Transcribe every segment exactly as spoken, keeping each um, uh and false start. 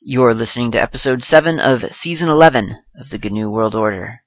You're listening to episode seven of season eleven of the G N U World Order.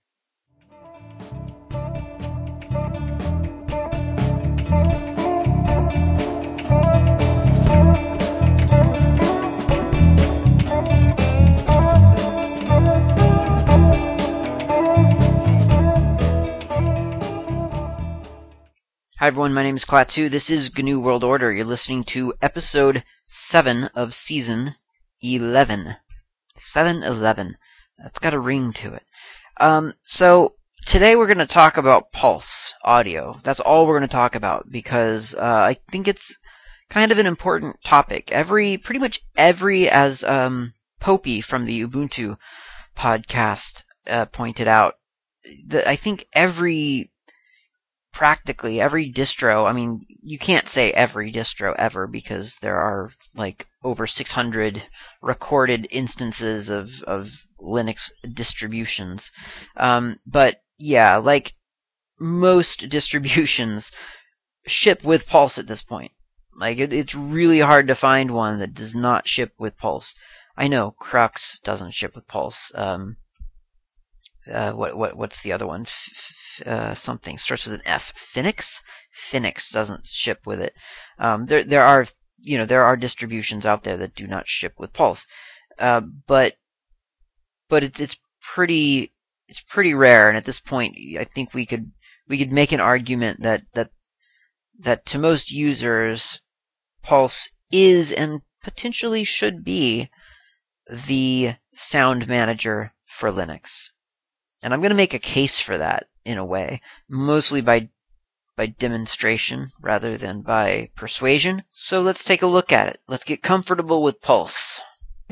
Hi everyone, my name is Klaatu. This is G N U World Order. You're listening to episode seven of season eleven. seven eleven. That's got a ring to it. Um, so, today we're going to talk about pulse audio. That's all we're going to talk about because uh, I think it's kind of an important topic. Every, pretty much every, as um, Popey from the Ubuntu podcast uh, pointed out, the, I think every practically every distro, I mean, you can't say every distro ever because there are like over six hundred recorded instances of, of Linux distributions. Um, but yeah, like most distributions ship with Pulse at this point. Like it, it's really hard to find one that does not ship with Pulse. I know Crux doesn't ship with Pulse. Um, Uh, what what what's the other one? F- f- uh, something starts with an F. Phoenix. Phoenix doesn't ship with it. Um, there there are you know there are distributions out there that do not ship with Pulse, uh, but but it's it's pretty it's pretty rare. And at this point, I think we could we could make an argument that that that to most users, Pulse is and potentially should be the sound manager for Linux. And I'm going to make a case for that, in a way, mostly by by demonstration rather than by persuasion. So let's take a look at it. Let's get comfortable with Pulse.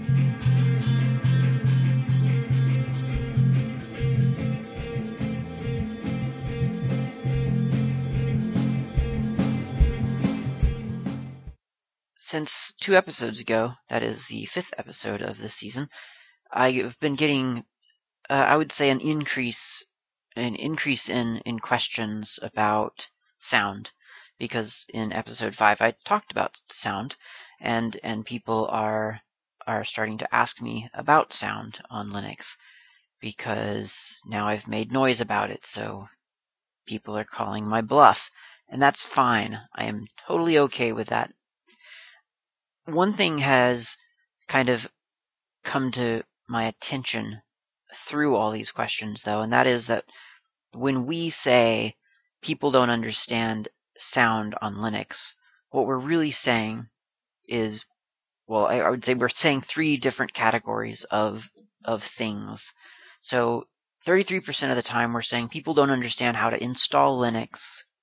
Since two episodes ago, that is the fifth episode of this season, I've been getting, uh, I would say, an increase an increase in, in questions about sound, because in episode five I talked about sound, and and people are are starting to ask me about sound on Linux, because now I've made noise about it, so people are calling my bluff, and that's fine. I am totally okay with that. One thing has kind of come to my attention through all these questions, though, and that is that when we say people don't understand sound on Linux, what we're really saying is, well, I, I would say we're saying three different categories of of things. So thirty-three percent of the time we're saying people don't understand how to install Linux.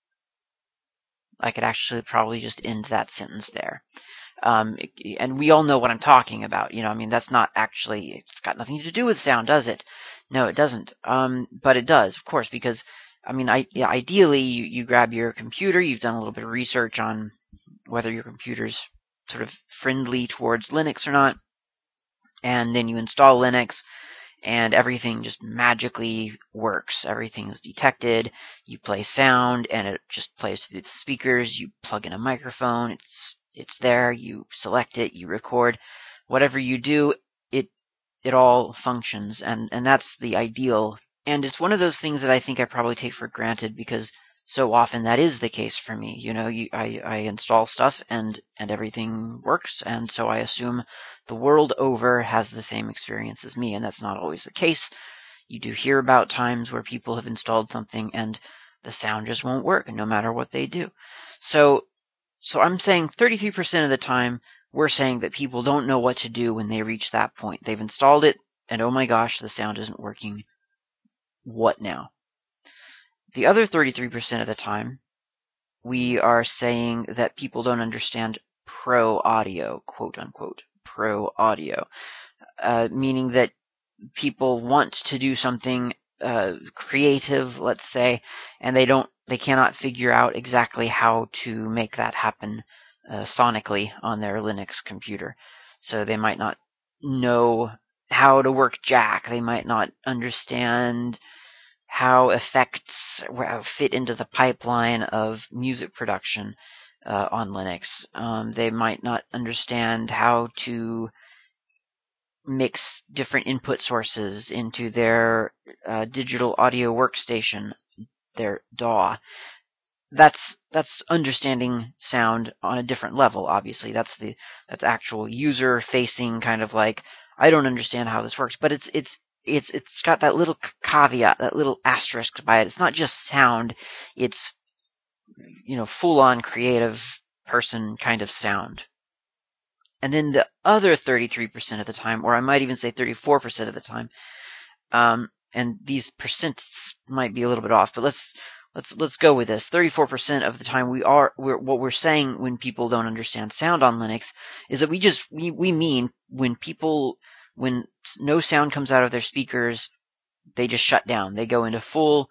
I could actually probably just end that sentence there. Um, and we all know what I'm talking about. You know, I mean, that's not actually, it's got nothing to do with sound, does it? No, it doesn't. Um, but it does, of course, because, I mean, I, yeah, ideally, you, you grab your computer, you've done a little bit of research on whether your computer's sort of friendly towards Linux or not, and then you install Linux, and everything just magically works. Everything's detected. You play sound, and it just plays through the speakers. You plug in a microphone. It's it's there. You select it. You record. Whatever you do, it it all functions, and and that's the ideal. And it's one of those things that I think I probably take for granted because so often that is the case for me. You know, you, I I install stuff and and everything works, and so I assume the world over has the same experience as me, and that's not always the case. You do hear about times where people have installed something and the sound just won't work, no matter what they do. So, so I'm saying thirty-three percent of the time, we're saying that people don't know what to do when they reach that point. They've installed it, and oh my gosh, the sound isn't working. What now? The other thirty-three percent of the time, we are saying that people don't understand pro audio, quote unquote, pro audio, uh, meaning that people want to do something uh, creative, let's say, and they don't, they cannot figure out exactly how to make that happen uh, sonically on their Linux computer. So they might not know how to work Jack. They might not understand how effects fit into the pipeline of music production uh, on Linux. Um, they might not understand how to mix different input sources into their uh, digital audio workstation, their D A W. That's that's understanding sound on a different level. Obviously, that's the that's actual user facing kind of like, I don't understand how this works, but it's it's it's it's got that little caveat, that little asterisk by it. It's not just sound; it's, you know, full on creative person kind of sound. And then the other thirty-three percent of the time, or I might even say thirty-four percent of the time, um, and these percents might be a little bit off, but let's let's let's go with this. thirty-four percent of the time, we are we're, what we're saying when people don't understand sound on Linux is that we just we, we mean when people when no sound comes out of their speakers, they just shut down. They go into full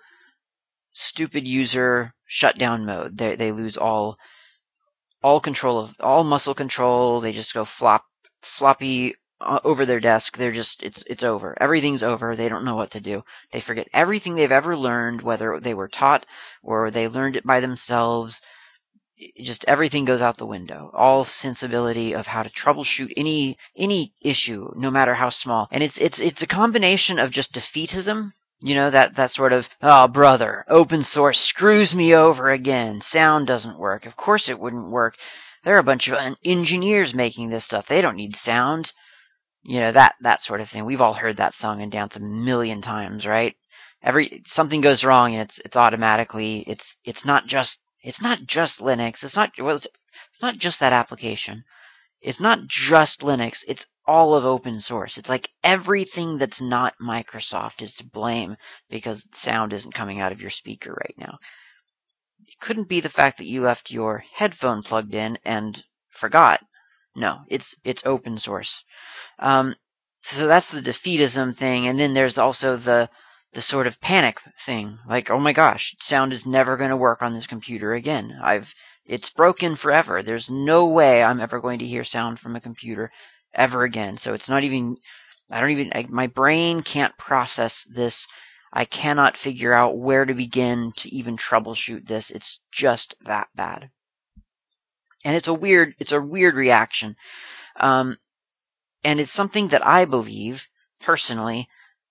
stupid user shutdown mode. They they lose all all control of all muscle control. They just go flop floppy uh, over their desk. They're just it's it's over. Everything's over. They don't know what to do. They forget everything they've ever learned, whether they were taught or they learned it by themselves. Just everything goes out the window. All sensibility of how to troubleshoot any any issue, no matter how small. And it's it's it's a combination of just defeatism. You know, that, that sort of, oh, brother, open source screws me over again. Sound doesn't work. Of course it wouldn't work. There are a bunch of engineers making this stuff. They don't need sound. You know, that, that sort of thing. We've all heard that song and dance a million times, right? Every, something goes wrong and it's, it's automatically, it's, it's not just, it's not just Linux. It's not, well, it's, it's not just that application. It's not just Linux, it's all of open source. It's like everything that's not Microsoft is to blame because sound isn't coming out of your speaker right now. It couldn't be the fact that you left your headphone plugged in and forgot. No, it's it's open source. Um, so that's the defeatism thing, and then there's also the the sort of panic thing. Like, oh my gosh, sound is never going to work on this computer again. I've It's broken forever. There's no way I'm ever going to hear sound from a computer ever again. So it's not even, I don't even, I, my brain can't process this. I cannot figure out where to begin to even troubleshoot this. It's just that bad. And it's a weird, it's a weird reaction. Um, and it's something that I believe, personally,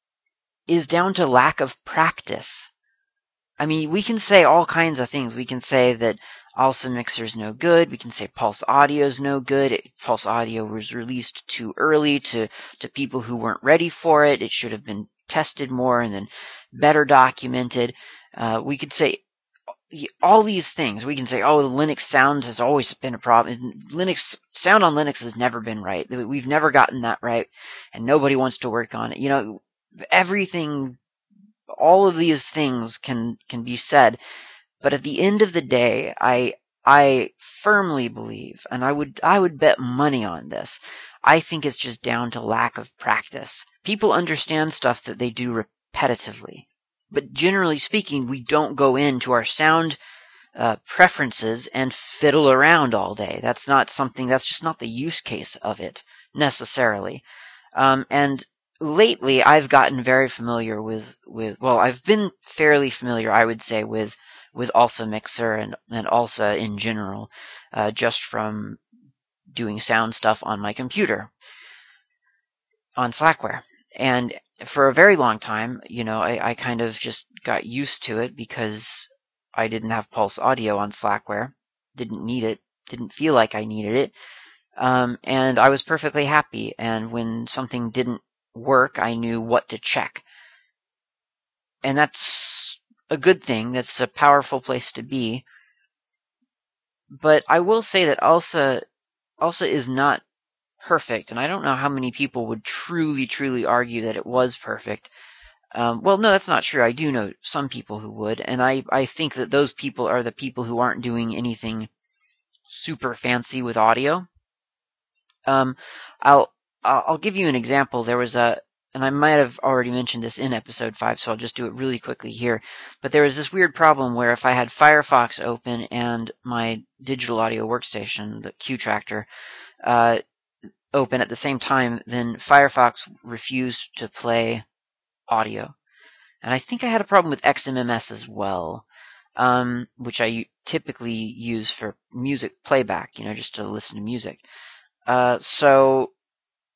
is down to lack of practice. I mean, we can say all kinds of things. We can say that ALSA Mixer's no good. We can say Pulse Audio's no good. It, Pulse Audio was released too early to, to people who weren't ready for it. It should have been tested more and then better documented. Uh, we could say all these things. We can say, oh, the Linux sounds has always been a problem. Linux sound on Linux has never been right. We've never gotten that right, and nobody wants to work on it. You know, everything, all of these things can can be said, but at the end of the day, I I firmly believe, and I would I would bet money on this. I think it's just down to lack of practice. People understand stuff that they do repetitively. But generally speaking, we don't go into our sound uh, preferences and fiddle around all day. That's not something, that's just not the use case of it, necessarily. Um, and lately, I've gotten very familiar with, with, well, I've been fairly familiar, I would say, with, with ALSA Mixer and, and ALSA in general, uh, just from doing sound stuff on my computer, on Slackware. And for a very long time, you know, I, I kind of just got used to it because I didn't have Pulse Audio on Slackware. Didn't need it. Didn't feel like I needed it. Um, and I was perfectly happy. And when something didn't work, I knew what to check. And that's a good thing. That's a powerful place to be. But I will say that ALSA, ALSA is not perfect, and I don't know how many people would truly, truly argue that it was perfect. Um, well, no, that's not true. I do know some people who would, and I, I think that those people are the people who aren't doing anything super fancy with audio. Um, I'll I'll give you an example. There was a, and I might have already mentioned this in episode five, so I'll just do it really quickly here. But there was this weird problem where if I had Firefox open and my digital audio workstation, the Q Tractor, uh, open at the same time, then Firefox refused to play audio. And I think I had a problem with X M M S as well, um, which I typically use for music playback, you know, just to listen to music. Uh, so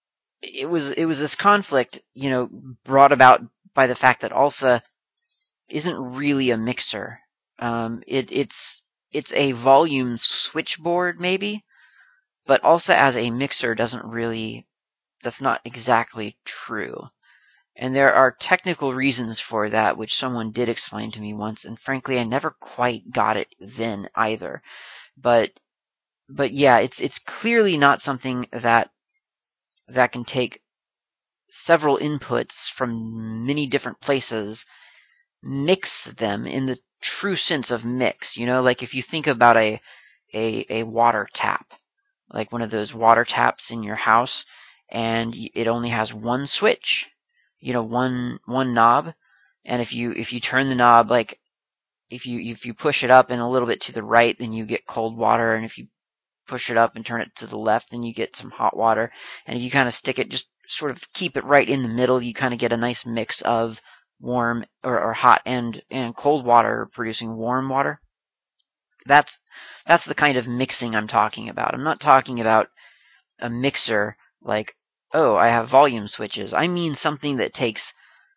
it was it was this conflict, you know, brought about by the fact that ALSA isn't really a mixer. Um, it, it's it's a volume switchboard maybe, but ALSA as a mixer doesn't really. That's not exactly true. And there are technical reasons for that, which someone did explain to me once, and frankly, I never quite got it then either. But but yeah, it's it's clearly not something that that can take several inputs from many different places, mix them in the true sense of mix. You know, like if you think about a a, a water tap, like one of those water taps in your house, and it only has one switch, you know, one one knob, and if you if you turn the knob, like if you if you push it up and a little bit to the right, then you get cold water, and if you push it up and turn it to the left, then you get some hot water. And if you kind of stick it, just sort of keep it right in the middle, you kind of get a nice mix of warm or, or hot and and cold water producing warm water. That's that's the kind of mixing I'm talking about. I'm not talking about a mixer like, oh, I have volume switches. I mean something that takes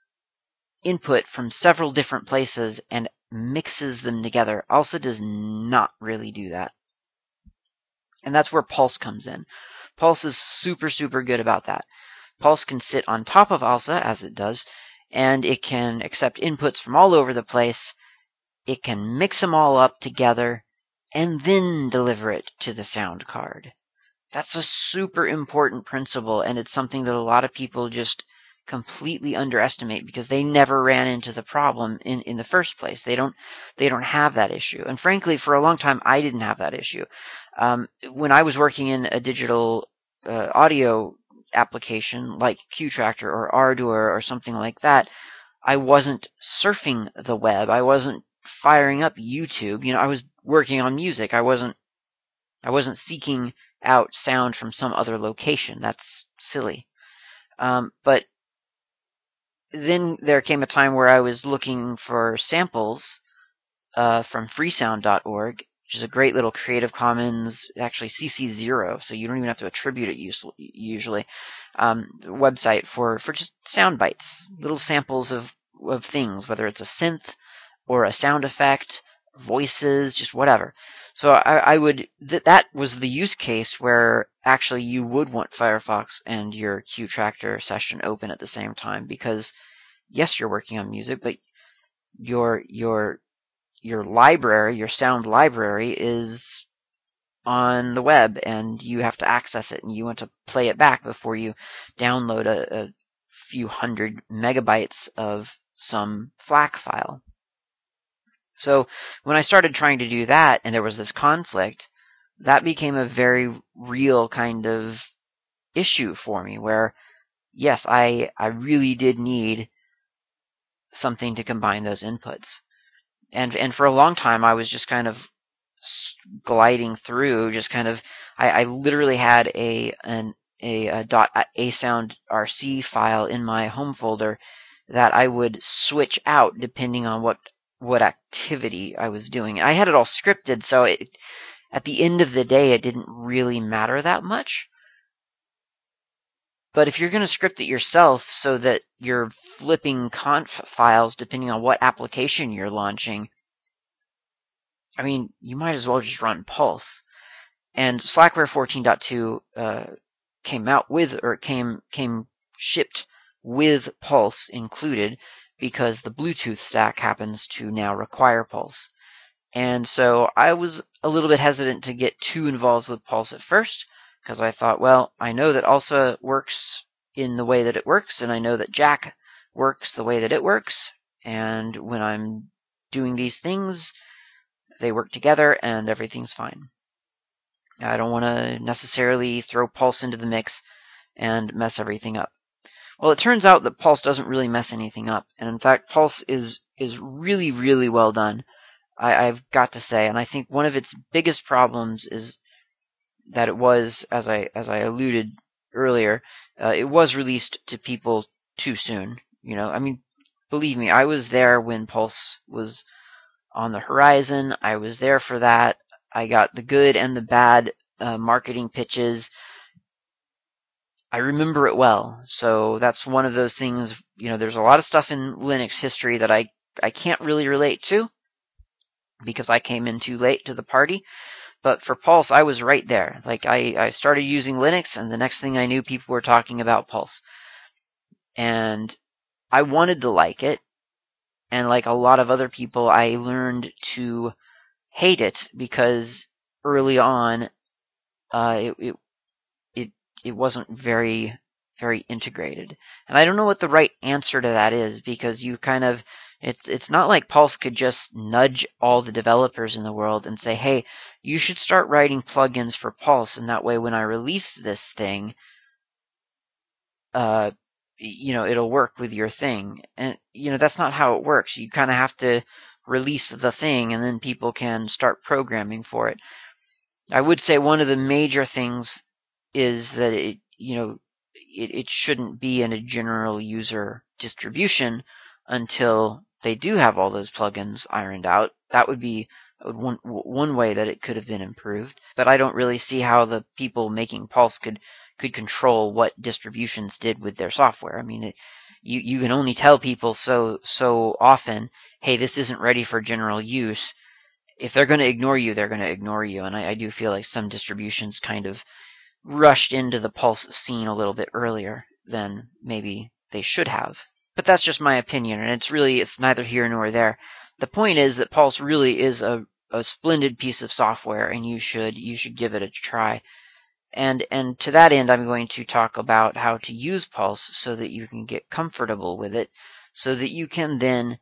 input from several different places and mixes them together. ALSA does not really do that. And that's where Pulse comes in. Pulse is super, super good about that. Pulse can sit on top of ALSA, as it does, and it can accept inputs from all over the place. It can mix them all up together and then deliver it to the sound card. That's a super important principle, and it's something that a lot of people just completely underestimate because they never ran into the problem in, in the first place. They don't they don't have that issue. And frankly, for a long time, I didn't have that issue. Um, when I was working in a digital uh, audio application like Q Tractor or Ardour or something like that, I wasn't surfing the web. I wasn't firing up YouTube. You know, I was working on music. I wasn't I wasn't seeking out sound from some other location. That's silly. Um, but then there came a time where I was looking for samples uh, from freesound dot org, which is a great little Creative Commons, actually C C zero, so you don't even have to attribute it usually, um, website for, for just sound bites, little samples of, of things, whether it's a synth or a sound effect, voices, just whatever. So I, I would th- that was the use case where actually you would want Firefox and your Q Tractor session open at the same time, because yes, you're working on music, but your your your library, your sound library is on the web, and you have to access it, and you want to play it back before you download a, a few hundred megabytes of some FLAC file. So when I started trying to do that and there was this conflict, that became a very real kind of issue for me where, yes, I, I really did need something to combine those inputs. And, and for a long time, I was just kind of gliding through, just kind of, I, I literally had a, an, a, a dot a sound R C file in my home folder that I would switch out depending on what what activity I was doing. I had it all scripted, so it, at the end of the day, it didn't really matter that much. But if you're going to script it yourself so that you're flipping conf files depending on what application you're launching, I mean, you might as well just run Pulse. And Slackware fourteen point two uh, came out with, or came came shipped with Pulse included, because the Bluetooth stack happens to now require Pulse. And so I was a little bit hesitant to get too involved with Pulse at first, because I thought, well, I know that ALSA works in the way that it works, and I know that Jack works the way that it works, and when I'm doing these things, they work together and everything's fine. I don't want to necessarily throw Pulse into the mix and mess everything up. Well, it turns out that Pulse doesn't really mess anything up, and in fact, Pulse is is really, really well done. I, I've got to say, and I think one of its biggest problems is that it was, as I as I alluded earlier, uh, it was released to people too soon. You know, I mean, believe me, I was there when Pulse was on the horizon. I was there for that. I got the good and the bad uh, marketing pitches. I remember it well. So that's one of those things, you know, there's a lot of stuff in Linux history that I, I can't really relate to because I came in too late to the party. But for Pulse, I was right there. Like, I, I started using Linux, and the next thing I knew, people were talking about Pulse. And I wanted to like it. And like a lot of other people, I learned to hate it because early on, uh, it, it, it, it wasn't very, very integrated. And I don't know what the right answer to that is because you kind of, it's, it's not like Pulse could just nudge all the developers in the world and say, hey, you should start writing plugins for Pulse, and that way when I release this thing, uh, you know, it'll work with your thing. And, you know, that's not how it works. You kind of have to release the thing and then people can start programming for it. I would say one of the major things is that it, you know, it, it shouldn't be in a general user distribution until they do have all those plugins ironed out. That would be one one way that it could have been improved. But I don't really see how the people making Pulse could could control what distributions did with their software. I mean, it, you you can only tell people so so often, hey, this isn't ready for general use. If they're going to ignore you, they're going to ignore you. And I, I do feel like some distributions kind of rushed into the Pulse scene a little bit earlier than maybe they should have. But that's just my opinion, and it's really, it's neither here nor there. The point is that Pulse really is a, a splendid piece of software, and you should you should give it a try. And and to that end, I'm going to talk about how to use Pulse so that you can get comfortable with it, so that you can then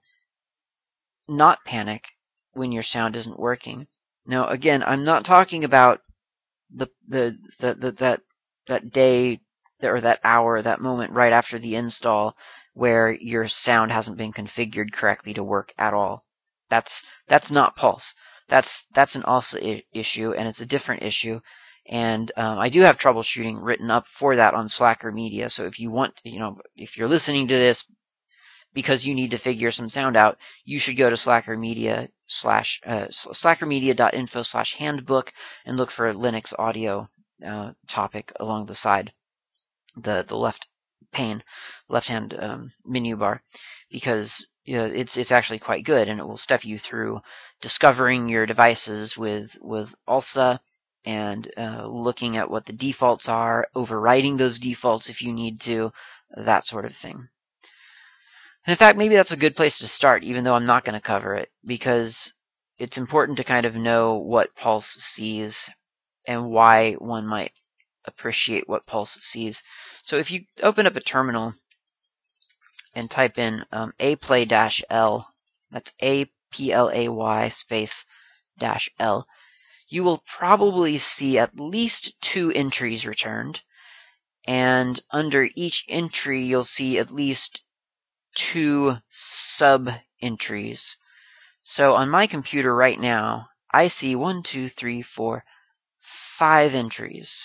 not panic when your sound isn't working. Now, again, I'm not talking about the the, the, the that that day or that hour, that moment right after the install where your sound hasn't been configured correctly to work at all. That's that's not Pulse. That's that's an also I- issue, and it's a different issue. And um, I do have troubleshooting written up for that on Slacker Media. So if you want, you know, if you're listening to this because you need to figure some sound out, you should go to Slacker Media slash uh, slackermedia.info slash handbook and look for a Linux audio uh, topic along the side, the the left pane, left hand um, menu bar, because you know, it's it's actually quite good, and it will step you through discovering your devices with with A L S A and uh, looking at what the defaults are, overriding those defaults if you need to, that sort of thing. And in fact, maybe that's a good place to start, even though I'm not going to cover it, because it's important to kind of know what Pulse sees and why one might appreciate what Pulse sees. So if you open up a terminal and type in um, aplay-l, that's A P L A Y space dash L, you will probably see at least two entries returned, and under each entry you'll see at least two sub-entries. So on my computer right now, I see one, two, three, four, five entries.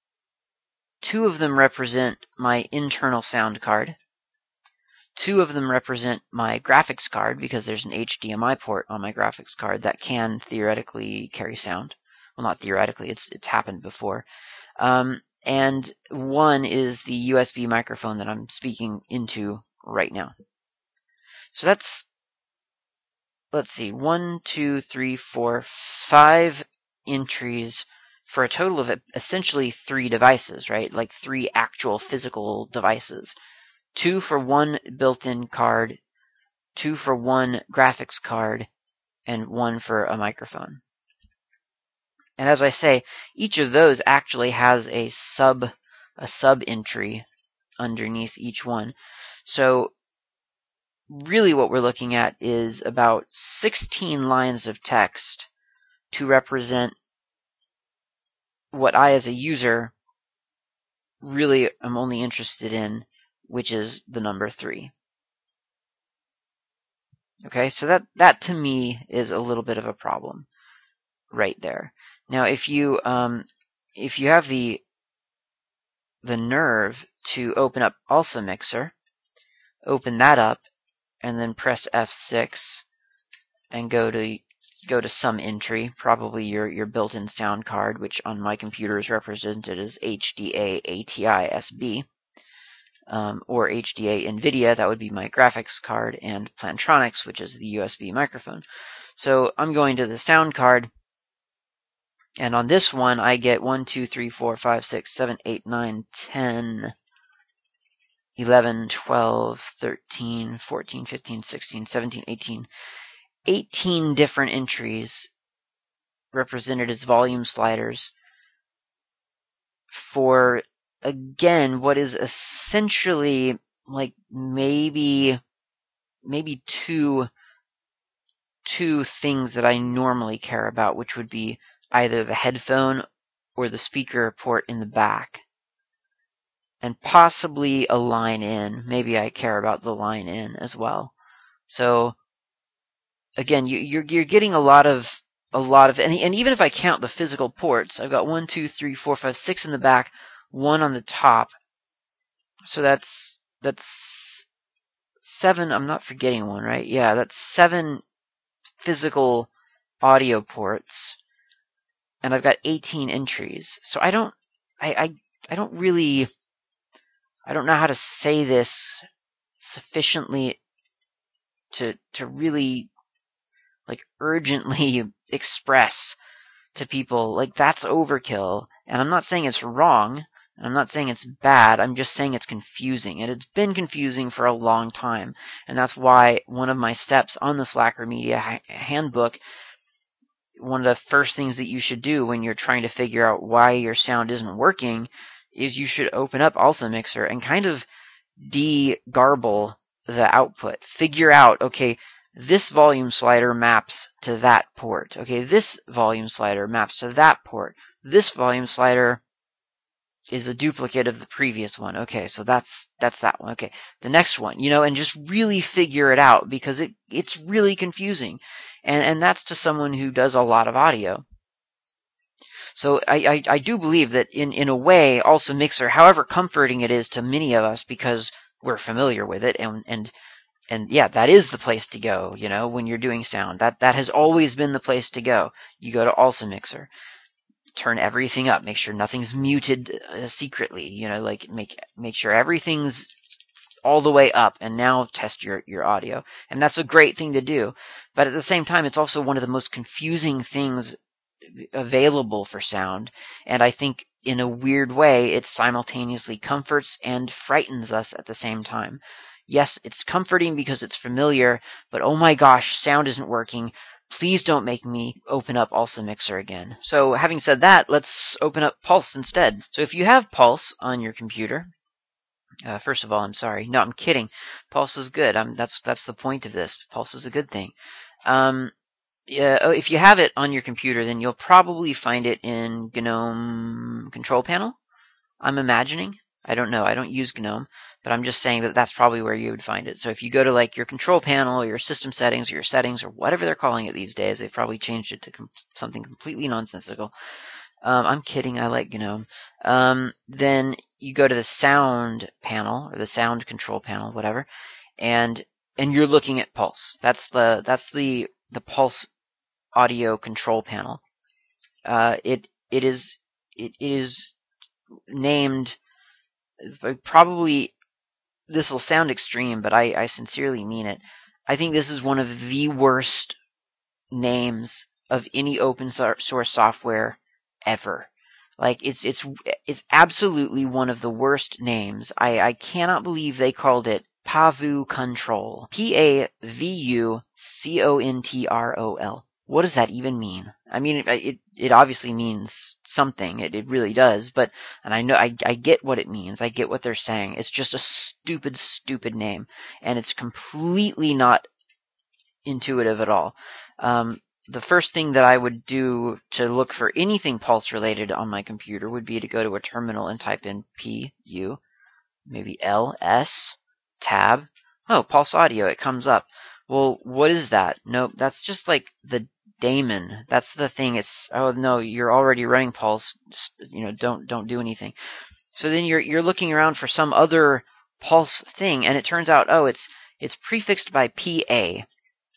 Two of them represent my internal sound card. Two of them represent my graphics card because there's an H D M I port on my graphics card that can theoretically carry sound. Well, not theoretically, it's it's happened before. Um, and one is the U S B microphone that I'm speaking into right now. So that's, let's see, one, two, three, four, five entries for a total of essentially three devices, right? Like three actual physical devices. Two for one built-in card, two for one graphics card, and one for a microphone. And as I say, each of those actually has a sub a sub entry underneath each one. So really what we're looking at is about sixteen lines of text to represent what I as a user really am only interested in, which is the number three. Okay, so that, that to me is a little bit of a problem right there. Now, if you um, if you have the the nerve to open up A L S A Mixer, open that up, and then press F six and go to go to some entry, probably your, your built-in sound card, which on my computer is represented as H D A A T I S B, um, or H D A NVIDIA, that would be my graphics card, and Plantronics, which is the U S B microphone. So I'm going to the sound card, and on this one I get one, two, three, four, five, six, seven, eight, nine, ten, eleven, twelve, thirteen, fourteen, fifteen, sixteen, seventeen, eighteen, eighteen different entries represented as volume sliders for, again, what is essentially like maybe maybe two two things that I normally care about, which would be either the headphone or the speaker port in the back, and possibly a line in. Maybe I care about the line in as well. So again, you, you're you're getting a lot of a lot of, and, and even if I count the physical ports, I've got one, two, three, four, five, six in the back, one on the top. So that's that's seven. I'm not forgetting one, right? Yeah, that's seven physical audio ports, and I've got eighteen entries. So I don't, I, I, I don't really, I don't know how to say this sufficiently to to really like urgently express to people like that's overkill. And I'm not saying it's wrong. I'm not saying it's bad. I'm just saying it's confusing. And it's been confusing for a long time. And that's why one of my steps on the Slacker Media ha- handbook, one of the first things that you should do when you're trying to figure out why your sound isn't working is you should open up Also Mixer and kind of de-garble the output. Figure out, okay, this volume slider maps to that port. Okay, this volume slider maps to that port. This volume slider is a duplicate of the previous one. Okay, so that's that's that one. Okay, the next one, you know, and just really figure it out, because it it's really confusing, and and that's to someone who does a lot of audio. So I, I, I do believe that in, in a way, Also Mixer, however comforting it is to many of us because we're familiar with it, and and and yeah, that is the place to go, you know, when you're doing sound. That that has always been the place to go. You go to Also Mixer, turn everything up, make sure nothing's muted uh, secretly, you know, like make make sure everything's all the way up, and now test your, your audio. And that's a great thing to do. But at the same time, it's also one of the most confusing things available for sound, and I think in a weird way it simultaneously comforts and frightens us at the same time. Yes, it's comforting because it's familiar, but oh my gosh, sound isn't working. Please don't make me open up Also Mixer again. So having said that, let's open up Pulse instead. So if you have Pulse on your computer, uh, first of all, I'm sorry. No, I'm kidding. Pulse is good. I'm, that's that's the point of this. Pulse is a good thing. Um, Yeah, if you have it on your computer, then you'll probably find it in GNOME Control Panel, I'm imagining. I don't know. I don't use GNOME, but I'm just saying that that's probably where you would find it. So if you go to like your control panel or your system settings or your settings or whatever they're calling it these days, they've probably changed it to com- something completely nonsensical. Um, I'm kidding. I like GNOME. Um, then you go to the sound panel or the sound control panel, whatever, and and you're looking at Pulse. That's the that's the the Pulse audio control panel. Uh, it it is it is named probably. This will sound extreme, but I, I sincerely mean it. I think this is one of the worst names of any open source software ever. Like it's it's it's absolutely one of the worst names. I, I cannot believe they called it Pavu Control. P A V U C O N T R O L. What does that even mean? I mean, it it, it obviously means something. It, it really does. But and I know I I get what it means. I get what they're saying. It's just a stupid, stupid name, and it's completely not intuitive at all. Um, the first thing that I would do to look for anything Pulse related on my computer would be to go to a terminal and type in P U, maybe L S, tab. Oh, Pulse Audio. It comes up. Well, what is that? Nope, that's just like the daemon. That's the thing. It's oh no, you're already running Pulse. You know, don't don't do anything. So then you're you're looking around for some other Pulse thing, and it turns out oh it's it's prefixed by P A.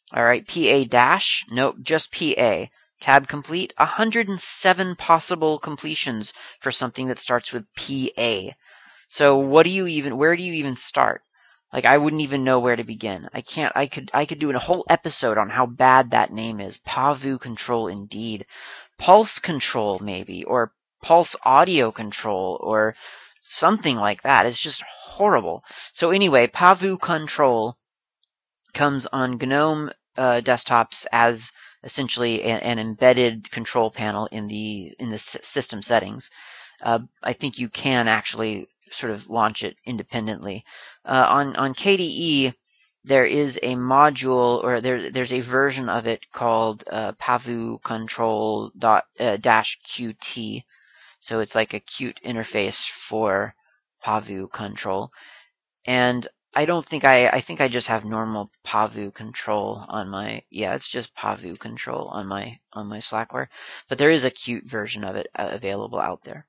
All right, P A dash. Nope, just P A. Tab complete. one hundred seven possible completions for something that starts with P A. So what do you even? Where do you even start? Like I wouldn't even know where to begin. I can't. I could. I could do a whole episode on how bad that name is. Pavu Control, indeed. Pulse Control, maybe, or Pulse Audio Control, or something like that. It's just horrible. So anyway, Pavu Control comes on GNOME uh, desktops as essentially a, an embedded control panel in the in the s- system settings. Uh, I think you can actually sort of launch it independently. Uh, on on K D E, there is a module, or there there's a version of it called uh, Pavu Control dot uh, dash Qt. So it's like a Qt interface for Pavu Control, and I don't think I I think I just have normal Pavu Control on my yeah it's just Pavu Control on my on my Slackware, but there is a Qt version of it uh, available out there.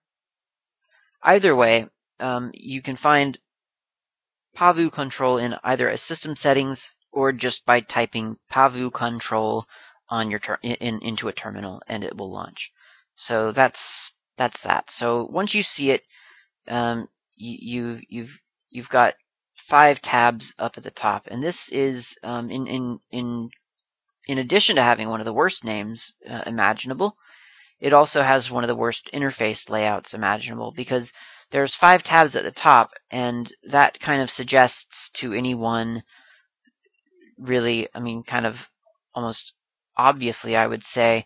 Either way, um, you can find Pavu Control in either a system settings or just by typing Pavu Control on your ter- in, into a terminal, and it will launch. So that's that's that. So once you see it, um, you, you you've you've got five tabs up at the top, and this is um, in in in in addition to having one of the worst names uh, imaginable. It also has one of the worst interface layouts imaginable, because there's five tabs at the top, and that kind of suggests to anyone, really, I mean, kind of almost obviously, I would say,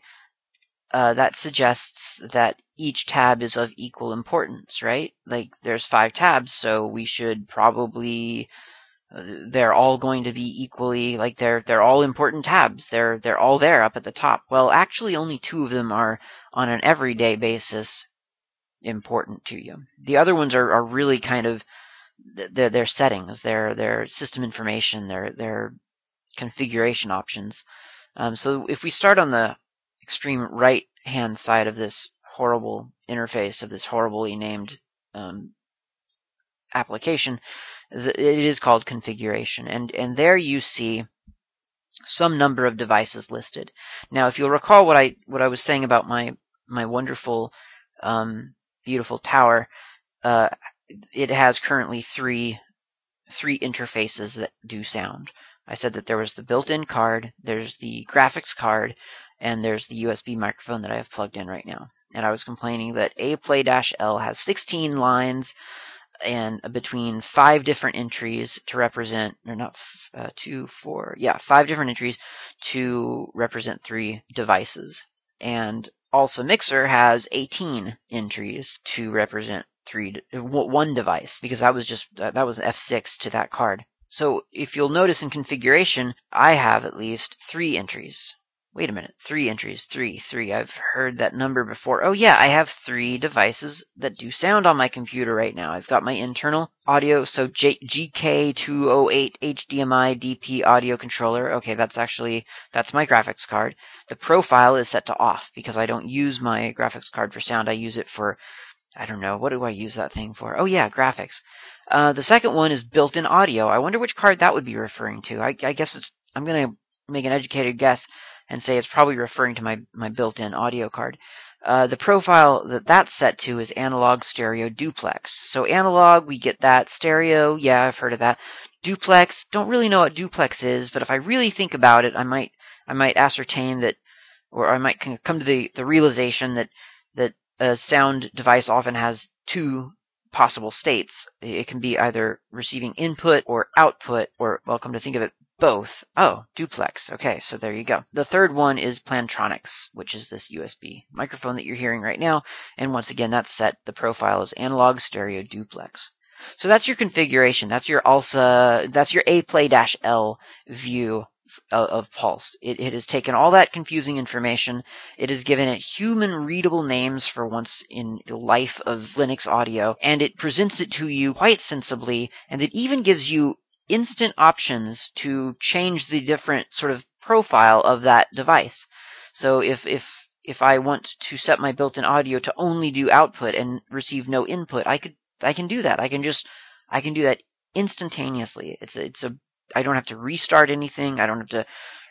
uh, that suggests that each tab is of equal importance, right? Like, there's five tabs, so we should probably they're all going to be equally, like they're they're all important tabs. They're they're all there up at the top. Well, actually, only two of them are on an everyday basis important to you. The other ones are, are really kind of their their settings, their their system information, their their configuration options. Um, so if we start on the extreme right hand side of this horrible interface of this horribly named um, application, it is called configuration, and and there you see some number of devices listed. Now, if you'll recall what I what I was saying about my my wonderful, um, beautiful tower, uh, it has currently three three interfaces that do sound. I said that there was the built-in card, there's the graphics card, and there's the U S B microphone that I have plugged in right now. And I was complaining that A-Play-L has sixteen lines and between five different entries to represent, or not, uh, two, four, yeah, five different entries to represent three devices. And also Mixer has eighteen entries to represent three, one device, because that was just, uh, that was an F six to that card. So if you'll notice in configuration, I have at least three entries. Wait a minute, three entries, three, three. I've heard that number before. Oh yeah, I have three devices that do sound on my computer right now. I've got my internal audio, so J- G K two oh eight H D M I D P audio controller. Okay, that's actually, that's my graphics card. The profile is set to off because I don't use my graphics card for sound. I use it for, I don't know, what do I use that thing for? Oh yeah, graphics. Uh, the second one is built-in audio. I wonder which card that would be referring to. I, I guess it's, I'm going to make an educated guess and say it's probably referring to my, my built-in audio card. Uh, the profile that that's set to is analog, stereo, duplex. So analog, we get that. Stereo, yeah, I've heard of that. Duplex, don't really know what duplex is, but if I really think about it, I might I might ascertain that, or I might come to the, the realization that that a sound device often has two possible states. It can be either receiving input or output, or, well, come to think of it, both. Oh, duplex. Okay, so there you go. The third one is Plantronics, which is this U S B microphone that you're hearing right now. And once again, that's set, the profile is analog, stereo, duplex. So that's your configuration. That's your ALSA, that's your A-Play-L view of, of Pulse. It, it has taken all that confusing information. It has given it human readable names for once in the life of Linux audio, and it presents it to you quite sensibly, and it even gives you instant options to change the different sort of profile of that device. So if if if I want to set my built-in audio to only do output and receive no input, I could I can do that. I can just I can do that instantaneously. It's it's a I don't have to restart anything. I don't have to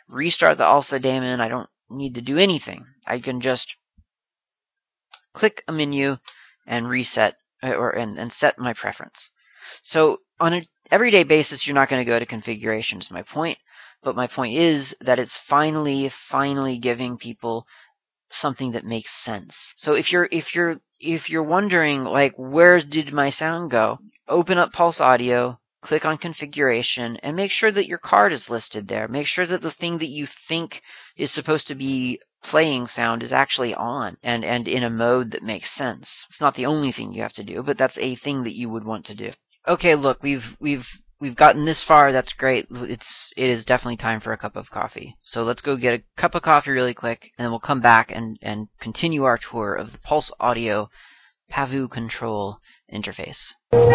restart the ALSA daemon. I don't need to do anything. I can just click a menu and reset or and, and set my preference. So on an everyday basis, you're not going to go to configuration is my point. But my point is that it's finally, finally giving people something that makes sense. So if you're if you're if you're wondering like where did my sound go, open up Pulse Audio, click on configuration, and make sure that your card is listed there. Make sure that the thing that you think is supposed to be playing sound is actually on and, and in a mode that makes sense. It's not the only thing you have to do, but that's a thing that you would want to do. Okay, look, we've we've we've gotten this far. That's great. It's it is definitely time for a cup of coffee. So let's go get a cup of coffee really quick, and then we'll come back and and continue our tour of the Pulse Audio Pavu Control interface.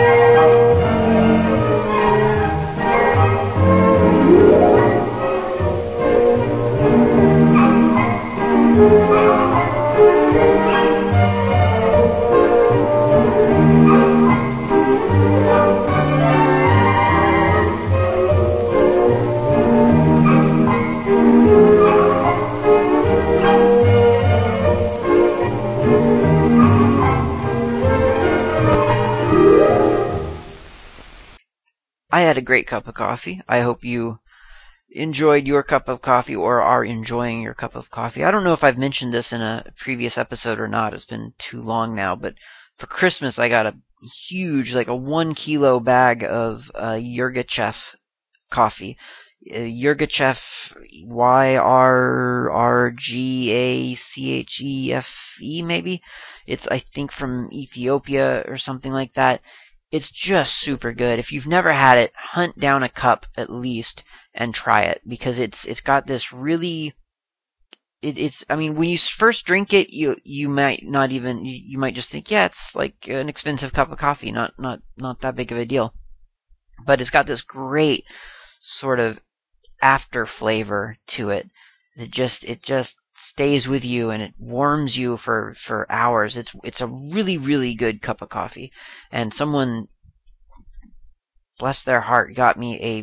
I had a great cup of coffee. I hope you enjoyed your cup of coffee or are enjoying your cup of coffee. I don't know if I've mentioned this in a previous episode or not. It's been too long now, but for Christmas I got a huge, like a one kilo bag of uh, Yirgacheffe coffee. Uh, Yirgacheffe, Y R R G A C H E F E maybe? It's, I think, from Ethiopia or something like that. It's just super good. If you've never had it, hunt down a cup at least and try it, because it's it's got this really it, it's I mean when you first drink it you you might not even you, you might just think, yeah, it's like an expensive cup of coffee, not not not that big of a deal. But it's got this great sort of after flavor to it. It just it just stays with you and it warms you for, for hours. It's it's a really, really good cup of coffee. And someone, bless their heart, got me a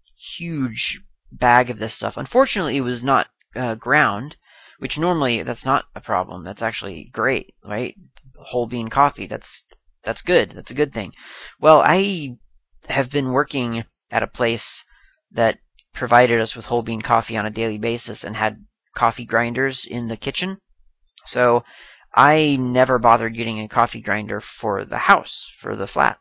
huge bag of this stuff. Unfortunately, it was not uh, ground, which normally that's not a problem. That's actually great, right? Whole bean coffee. That's that's good. That's a good thing. Well, I have been working at a place that provided us with whole bean coffee on a daily basis and had coffee grinders in the kitchen. So I never bothered getting a coffee grinder for the house, for the flat.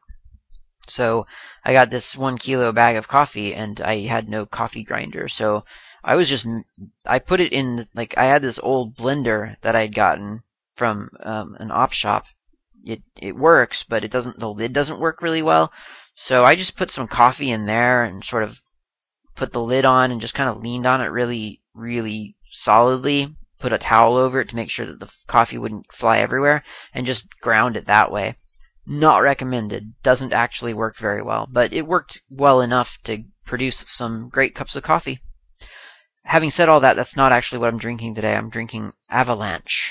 So I got this one kilo bag of coffee and I had no coffee grinder. So I was just, I put it in, like, I had this old blender that I'd gotten from um, an op shop. It, it works, but it doesn't, the lid doesn't work really well. So I just put some coffee in there and sort of put the lid on and just kind of leaned on it really, really solidly, put a towel over it to make sure that the coffee wouldn't fly everywhere, and just ground it that way. Not recommended. Doesn't actually work very well, but it worked well enough to produce some great cups of coffee. Having said all that, that's not actually what I'm drinking today. I'm drinking Avalanche,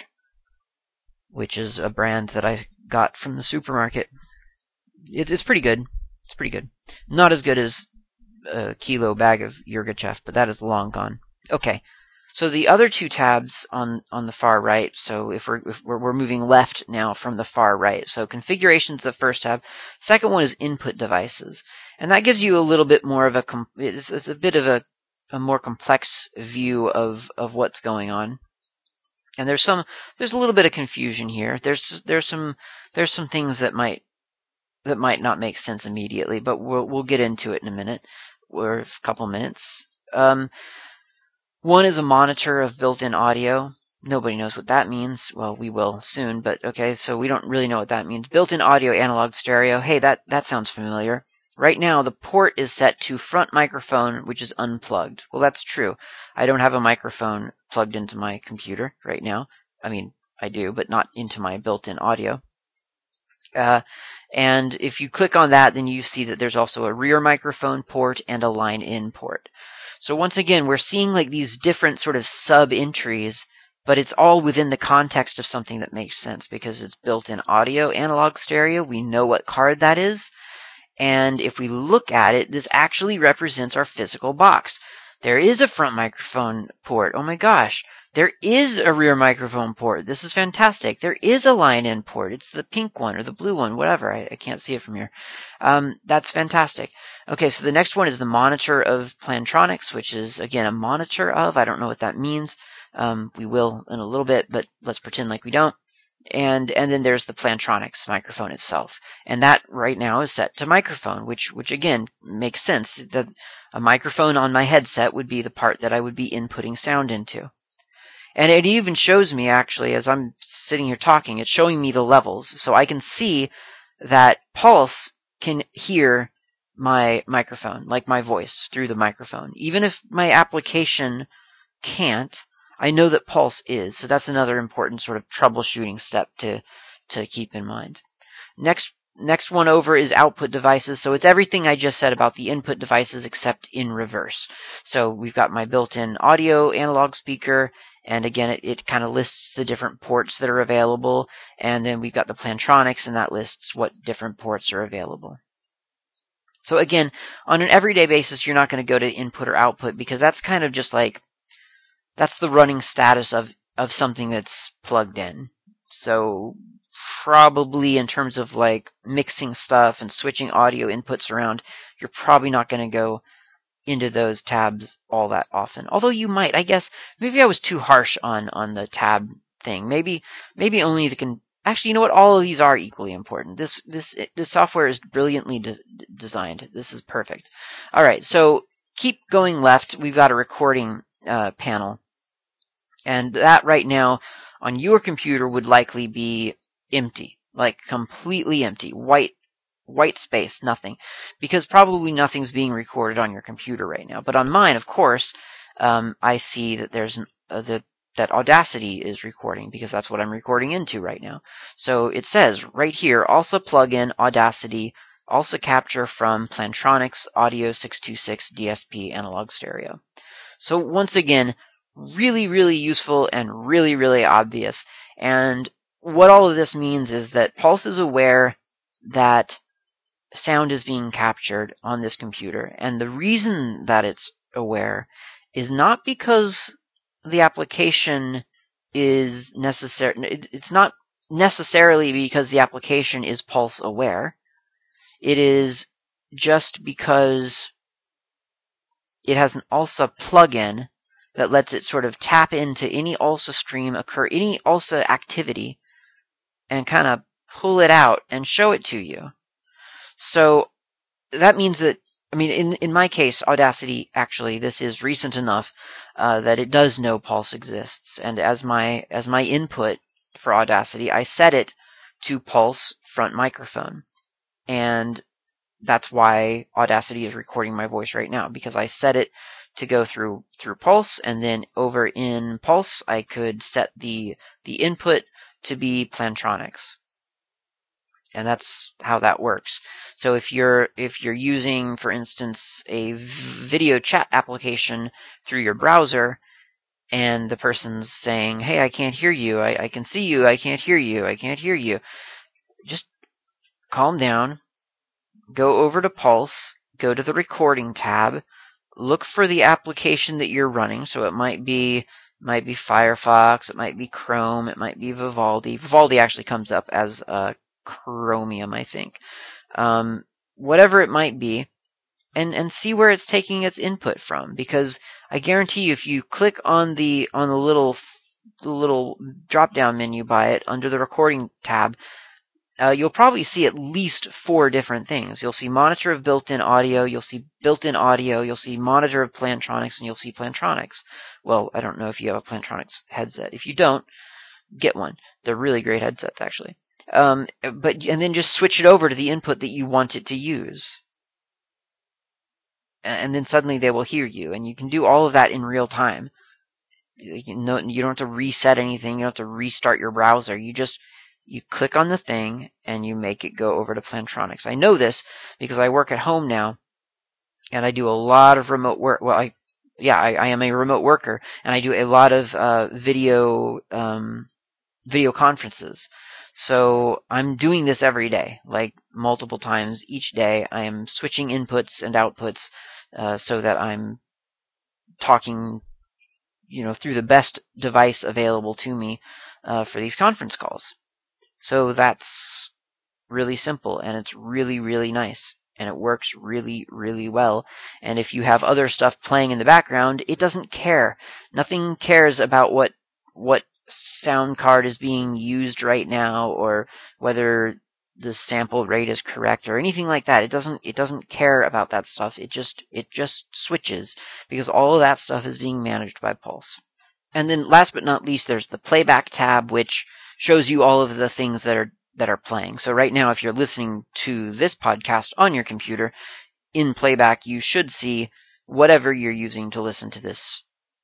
which is a brand that I got from the supermarket. It, it's pretty good. It's pretty good. Not as good as a kilo bag of Yirgacheffe, but that is long gone. Okay, so the other two tabs on, on the far right, so if we're, if we're, we're moving left now from the far right. So configuration's the first tab. Second one is input devices. And that gives you a little bit more of a, it's, it's a bit of a, a more complex view of, of what's going on. And there's some, there's a little bit of confusion here. There's, there's some, there's some things that might, that might not make sense immediately, but we'll, we'll get into it in a minute. Or a couple minutes. Um, one is a monitor of built-in audio. Nobody knows what that means. Well, we will soon, but okay, so we don't really know what that means. Built-in audio, analog stereo. Hey, that, that sounds familiar. Right now, the port is set to front microphone, which is unplugged. Well, that's true. I don't have a microphone plugged into my computer right now. I mean, I do, but not into my built-in audio. Uh, and if you click on that, then you see that there's also a rear microphone port and a line-in port. So once again, we're seeing like these different sort of sub-entries, but it's all within the context of something that makes sense because it's built-in audio, analog stereo. We know what card that is. And if we look at it, this actually represents our physical box. There is a front microphone port. Oh my gosh. There is a rear microphone port. This is fantastic. There is a line-in port. It's the pink one or the blue one, whatever. I, I can't see it from here. Um, that's fantastic. Okay, so the next one is the monitor of Plantronics, which is, again, a monitor of. I don't know what that means. Um, we will in a little bit, but let's pretend like we don't. And and then there's the Plantronics microphone itself, and that right now is set to microphone, which which again makes sense. That a microphone on my headset would be the part that I would be inputting sound into. And it even shows me, actually, as I'm sitting here talking, it's showing me the levels. So I can see that Pulse can hear my microphone, like my voice, through the microphone. Even if my application can't, I know that Pulse is. So that's another important sort of troubleshooting step to, to keep in mind. Next Next one over is output devices. So it's everything I just said about the input devices except in reverse. So we've got my built-in audio analog speaker, and again, it, it kind of lists the different ports that are available, and then we've got the Plantronics, and that lists what different ports are available. So again, on an everyday basis, you're not going to go to input or output, because that's kind of just like, that's the running status of, of something that's plugged in. So probably in terms of like mixing stuff and switching audio inputs around, you're probably not going to go into those tabs all that often. Although you might, I guess, maybe I was too harsh on, on the tab thing. Maybe maybe only the can. Actually, you know what? All of these are equally important. This this this software is brilliantly de designed. This is perfect. All right, so keep going left. We've got a recording uh, panel, and that right now on your computer would likely be empty, like completely empty, white white space, nothing, because probably nothing's being recorded on your computer right now. But on mine, of course, um, I see that there's an, uh, that that Audacity is recording, because that's what I'm recording into right now. So it says right here, also plug in Audacity, also capture from Plantronics Audio six two six D S P analog stereo. So once again, really, really useful and really, really obvious. And what all of this means is that Pulse is aware that sound is being captured on this computer. And the reason that it's aware is not because the application is necessary. It's not necessarily because the application is Pulse aware. It is just because it has an A L S A plugin that lets it sort of tap into any A L S A stream, occur any A L S A activity, and kind of pull it out and show it to you. So that means that, I mean, in in my case, Audacity, actually, this is recent enough uh, that it does know Pulse exists. And as my as my input for Audacity, I set it to Pulse front microphone. And that's why Audacity is recording my voice right now, because I set it to go through through Pulse, and then over in Pulse, I could set the the input to be Plantronics. And that's how that works. So if you're if you're using, for instance, a video chat application through your browser, and the person's saying, "Hey, I can't hear you. I, I can see you. I can't hear you. I can't hear you," just calm down. Go over to Pulse. Go to the recording tab. Look for the application that you're running. So it might be might be Firefox. It might be Chrome. It might be Vivaldi. Vivaldi actually comes up as a Chromium, I think. Um, whatever it might be, and and see where it's taking its input from, because I guarantee you, if you click on the on the little the little drop down menu by it under the recording tab, uh, you'll probably see at least four different things. You'll see monitor of built-in audio, you'll see built-in audio, you'll see monitor of Plantronics, and you'll see Plantronics. Well, I don't know if you have a Plantronics headset. If you don't, get one. They're really great headsets, actually. Um, but and then just switch it over to the input that you want it to use, and then suddenly they will hear you, and you can do all of that in real time. You know, you don't have to reset anything. You don't have to restart your browser. You just you click on the thing and you make it go over to Plantronics. I know this because I work at home now, and I do a lot of remote work. Well, I yeah, I, I am a remote worker, and I do a lot of uh, video um, video conferences. So I'm doing this every day, like multiple times each day. I am switching inputs and outputs uh, so that I'm talking, you know, through the best device available to me uh, for these conference calls. So that's really simple, and it's really, really nice, and it works really, really well. And if you have other stuff playing in the background, it doesn't care. Nothing cares about what what sound card is being used right now, or whether the sample rate is correct or anything like that. It doesn't it doesn't care about that stuff. It just it just switches, because all of that stuff is being managed by Pulse. And then last but not least, there's the playback tab, which shows you all of the things that are that are playing. So right now, if you're listening to this podcast on your computer, in playback, you should see whatever you're using to listen to this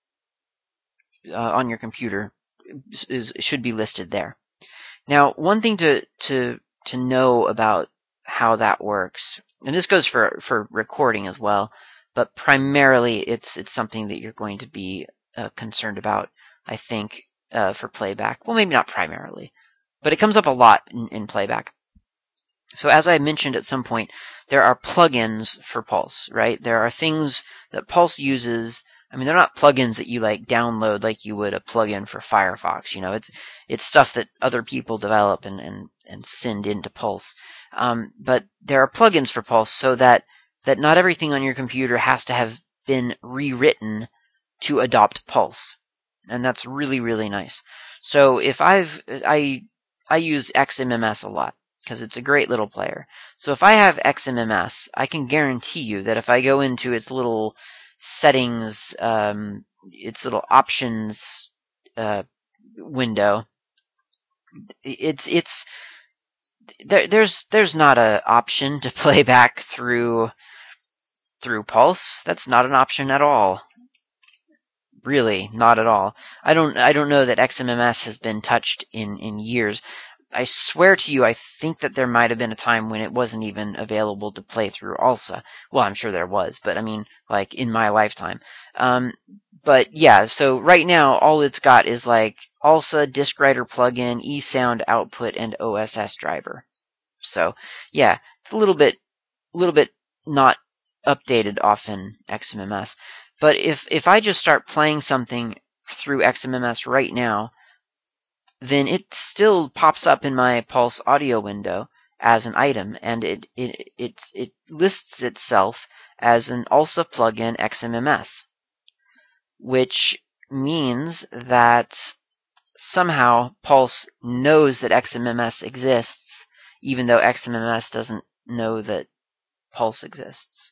uh, on your computer is, should be listed there. Now, one thing to to to know about how that works, and this goes for for recording as well, but primarily it's it's something that you're going to be uh, concerned about, I think, uh, for playback. Well, maybe not primarily, but it comes up a lot in, in playback. So as I mentioned at some point, there are plugins for Pulse, right? There are things that Pulse uses. I mean, they're not plugins that you like download like you would a plugin for Firefox. You know, it's it's stuff that other people develop and and, and send into Pulse. Um, but there are plugins for Pulse, so that that not everything on your computer has to have been rewritten to adopt Pulse, and that's really, really nice. So if I've I I use X M M S a lot, because it's a great little player. So if I have X M M S, I can guarantee you that if I go into its little settings, um, its little options uh, window, it's it's there, there's there's not an option to play back through through Pulse. That's not an option at all. Really, not at all. I don't I don't know that X M M S has been touched in in years. I swear to you, I think that there might have been a time when it wasn't even available to play through ALSA. Well, I'm sure there was, but I mean, like, in my lifetime. Um, but yeah, so right now, all it's got is like ALSA, Disk Writer plugin, eSound output, and O S S driver. So yeah, it's a little bit, a little bit not updated often, X M M S. But if if I just start playing something through X M M S right now, then it still pops up in my Pulse audio window as an item, and it it it, it lists itself as an ALSA plugin X M M S, which means that somehow Pulse knows that X M M S exists, even though X M M S doesn't know that Pulse exists.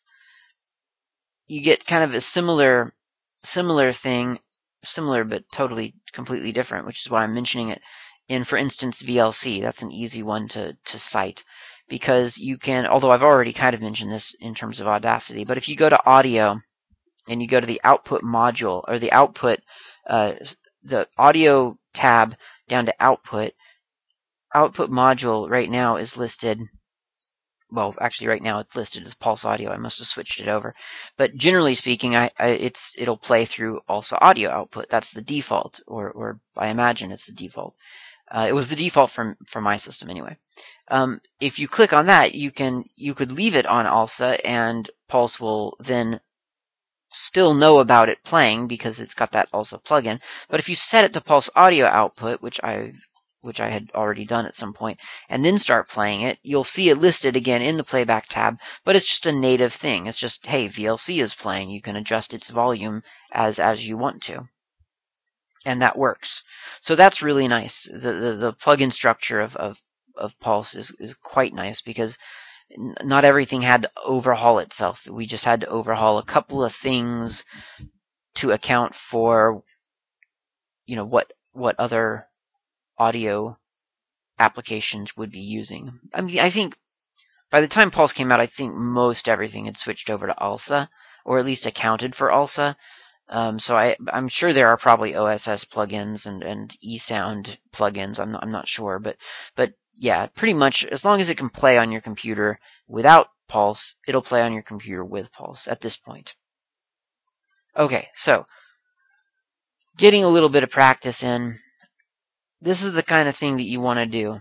You get kind of a similar similar thing, similar but totally completely different, which is why I'm mentioning it in, for instance, V L C. That's an easy one to, to cite, because you can, although I've already kind of mentioned this in terms of Audacity, but if you go to audio and you go to the output module, or the output, uh, the audio tab down to output, output module right now is listed. Well, actually, right now it's listed as Pulse Audio. I must have switched it over, but generally speaking, I, I it's it'll play through ALSA audio output. That's the default, or or I imagine it's the default. Uh, it was the default from from my system anyway. Um, if you click on that, you can you could leave it on ALSA, and Pulse will then still know about it playing because it's got that ALSA plugin. But if you set it to Pulse Audio output, which I which I had already done at some point, and then start playing it, you'll see it listed again in the playback tab, but it's just a native thing. It's just, hey, V L C is playing. You can adjust its volume as as you want to. And that works. So that's really nice. The the, the plugin structure of, of, of Pulse is, is quite nice, because not everything had to overhaul itself. We just had to overhaul a couple of things to account for, you know, what what other audio applications would be using. I mean, I think by the time Pulse came out, I think most everything had switched over to ALSA, or at least accounted for ALSA. Um, so I, I'm sure there are probably O S S plugins and, and eSound plugins. I'm not, I'm not sure, but but yeah, pretty much as long as it can play on your computer without Pulse, it'll play on your computer with Pulse at this point. Okay, so getting a little bit of practice in. This is the kind of thing that you want to do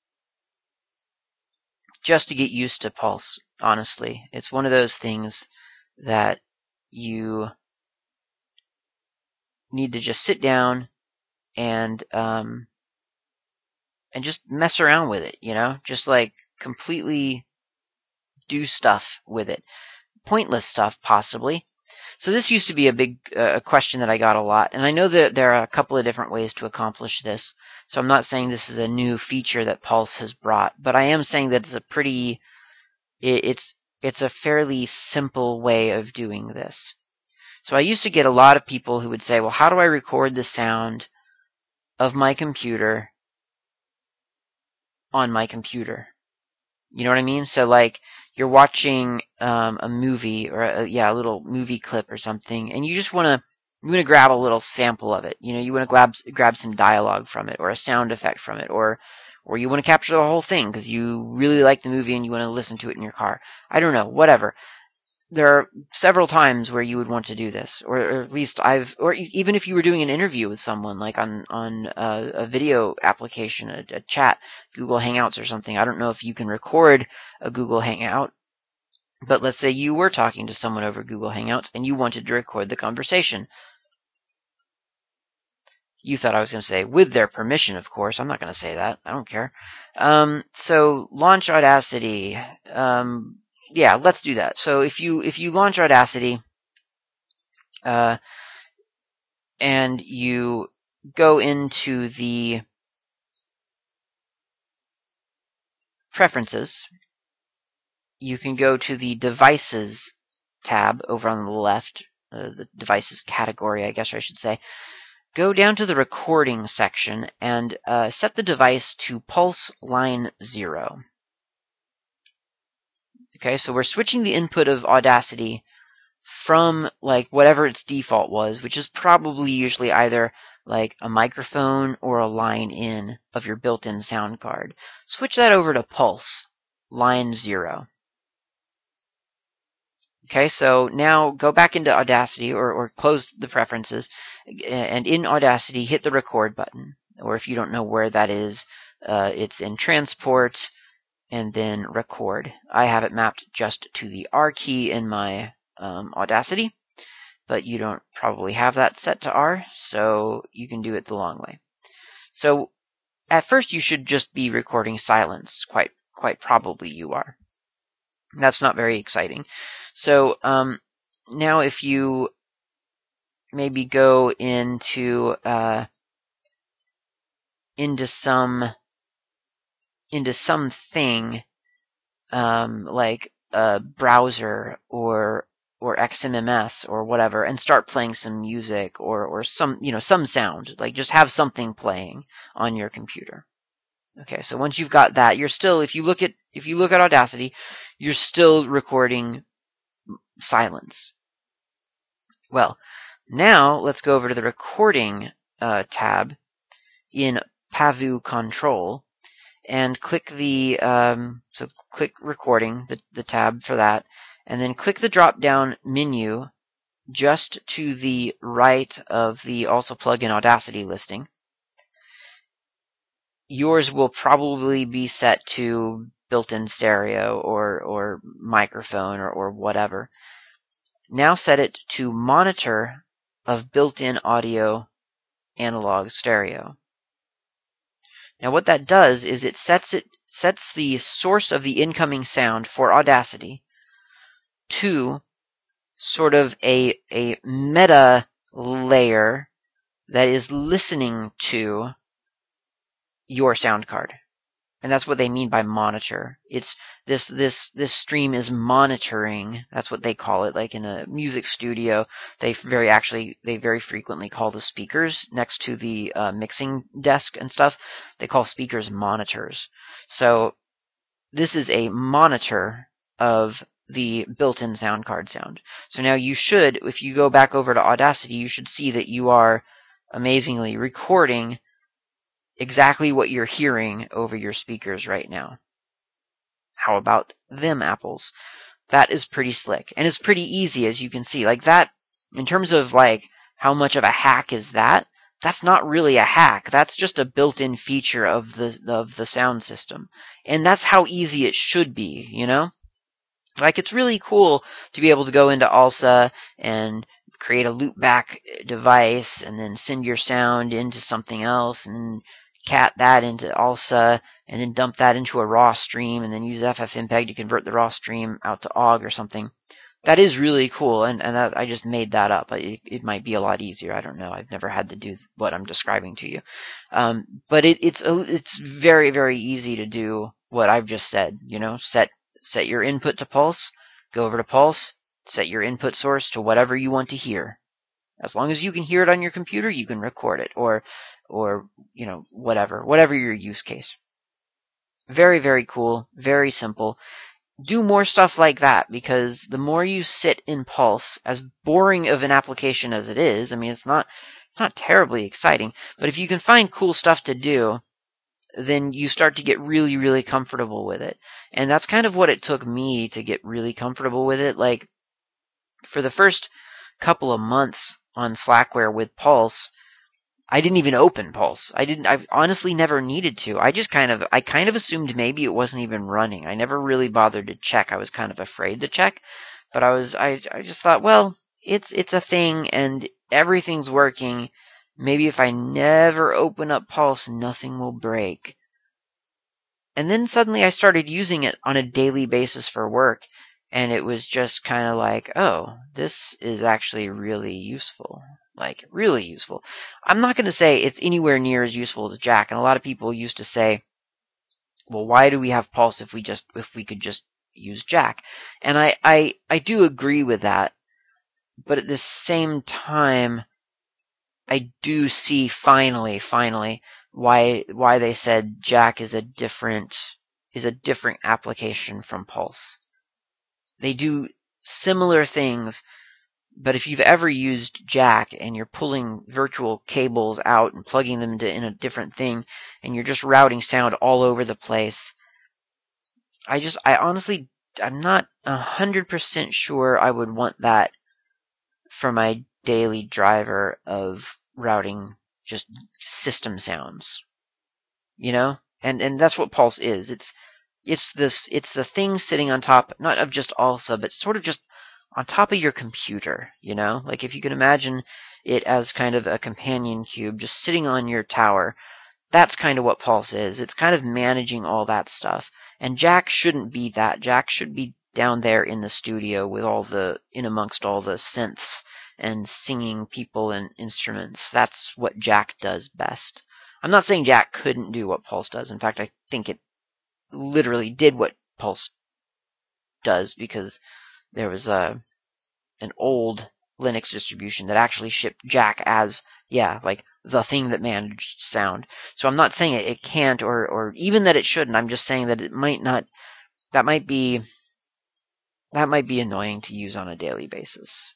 just to get used to Pulse, honestly. It's one of those things that you need to just sit down and um, and just mess around with it, you know, just like completely do stuff with it, pointless stuff possibly. So this used to be a big uh, question that I got a lot, and I know that there are a couple of different ways to accomplish this. So I'm not saying this is a new feature that Pulse has brought, but I am saying that it's a pretty, it's it's a fairly simple way of doing this. So I used to get a lot of people who would say, well, how do I record the sound of my computer on my computer? You know what I mean? So like you're watching um, a movie or a, yeah, a little movie clip or something, and you just want to you want to grab a little sample of it. You know, you want to grab grab some dialogue from it or a sound effect from it, or or you want to capture the whole thing because you really like the movie and you want to listen to it in your car. I don't know, whatever. There are several times where you would want to do this, or, or at least I've, or even if you were doing an interview with someone, like on on a, a video application, a, a chat, Google Hangouts or something. I don't know if you can record a Google Hangout, but let's say you were talking to someone over Google Hangouts and you wanted to record the conversation. You thought I was going to say with their permission, of course. I'm not going to say that. I don't care. Um, so launch Audacity. Um, yeah, let's do that. So if you if you launch Audacity, uh, and you go into the preferences, you can go to the devices tab over on the left, uh, the devices category, I guess I should say. Go down to the recording section and uh, set the device to pulse line zero. Okay, so we're switching the input of Audacity from like whatever its default was, which is probably usually either like a microphone or a line in of your built-in sound card. Switch that over to pulse line zero. Okay, so now go back into Audacity or, or close the preferences, and in Audacity hit the record button, or if you don't know where that is, uh, it's in transport and then record. I have it mapped just to the R key in my um, Audacity, but you don't probably have that set to R, so you can do it the long way. So at first you should just be recording silence, quite quite probably you are. That's not very exciting. So um, now if you maybe go into uh, into some into something um, like a browser or or X M M S or whatever, and start playing some music or or some you know some sound, like just have something playing on your computer. Okay, so once you've got that, you're still if you look at if you look at Audacity, you're still recording silence. Well, now let's go over to the recording uh, tab in Pavu Control and click the um, so click recording, the, the tab for that, and then click the drop down menu just to the right of the also plug in Audacity listing. Yours will probably be set to built-in stereo or or microphone or, or whatever. Now set it to monitor of built-in audio analog stereo. Now what that does is it sets it sets the source of the incoming sound for Audacity to sort of a a meta layer that is listening to your sound card. And that's what they mean by monitor. It's this this this stream is monitoring. That's what they call it. Like in a music studio, they very actually they very frequently call the speakers next to the uh, mixing desk and stuff. They call speakers monitors. So this is a monitor of the built-in sound card sound. So now you should, if you go back over to Audacity, you should see that you are amazingly recording exactly what you're hearing over your speakers right now. How about them apples? That is pretty slick. And it's pretty easy, as you can see. Like that, in terms of like how much of a hack is that, that's not really a hack. That's just a built-in feature of the of the sound system. And that's how easy it should be, you know? Like, it's really cool to be able to go into ALSA and create a loopback device and then send your sound into something else and then cat that into A L S A and then dump that into a raw stream and then use FFmpeg to convert the raw stream out to O G or something. That is really cool, and, and that, I just made that up. It, it might be a lot easier. I don't know. I've never had to do what I'm describing to you. Um, but it, it's it's very, very easy to do what I've just said. You know, set set your input to Pulse, go over to Pulse, set your input source to whatever you want to hear. As long as you can hear it on your computer, you can record it, or or you know, whatever, whatever your use case. Very, very cool, very simple. Do more stuff like that, because the more you sit in Pulse, as boring of an application as it is, I mean, it's not it's not terribly exciting, but if you can find cool stuff to do, then you start to get really, really comfortable with it. And that's kind of what it took me to get really comfortable with it. Like, for the first couple of months on Slackware with Pulse, I didn't even open Pulse. I didn't. I honestly never needed to. I just kind of, I kind of assumed maybe it wasn't even running. I never really bothered to check. I was kind of afraid to check, but I was, I, I just thought, well, it's, it's a thing, and everything's working. Maybe if I never open up Pulse, nothing will break. And then suddenly I started using it on a daily basis for work, and it was just kind of like, oh, this is actually really useful. Like, really useful. I'm not going to say it's anywhere near as useful as Jack, and a lot of people used to say, well, why do we have Pulse if we just if we could just use Jack? And I, I, I do agree with that, but at the same time, I do see finally, finally, why why they said Jack is a different is a different application from Pulse. They do similar things, but if you've ever used Jack and you're pulling virtual cables out and plugging them into in a different thing, and you're just routing sound all over the place, I just, I honestly, I'm not a hundred percent sure I would want that for my daily driver of routing just system sounds, you know, and and that's what Pulse is. It's it's this, it's the thing sitting on top, not of just A L S A, but sort of just on top of your computer, you know? Like, if you can imagine it as kind of a companion cube just sitting on your tower, that's kind of what Pulse is. It's kind of managing all that stuff. And Jack shouldn't be that. Jack should be down there in the studio with all the, in amongst all the synths and singing people and instruments. That's what Jack does best. I'm not saying Jack couldn't do what Pulse does. In fact, I think it literally did what Pulse does, because there was a an old Linux distribution that actually shipped Jack as, yeah, like the thing that managed sound. So I'm not saying it, it can't, or or even that it shouldn't. I'm just saying that it might not. That might be that might be annoying to use on a daily basis,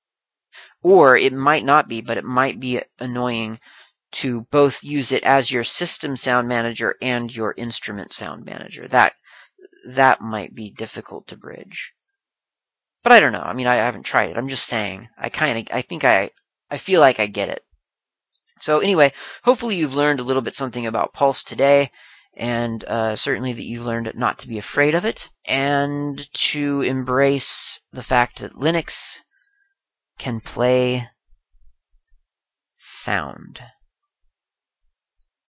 or it might not be, but it might be annoying to both use it as your system sound manager and your instrument sound manager. That that might be difficult to bridge. But I don't know. I mean, I haven't tried it. I'm just saying. I kind of, I think I, I feel like I get it. So anyway, hopefully you've learned a little bit something about Pulse today, and uh, certainly that you've learned not to be afraid of it, and to embrace the fact that Linux can play sound.